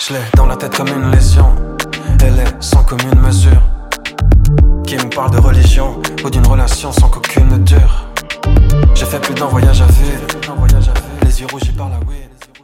Je l'ai dans la tête comme une lésion. Elle est sans commune mesure. Qui me parle de religion ou d'une relation sans qu'aucune ne dure. J'ai fait plus d'un voyage à vue. Les yeux rouges, j'y parle à oui.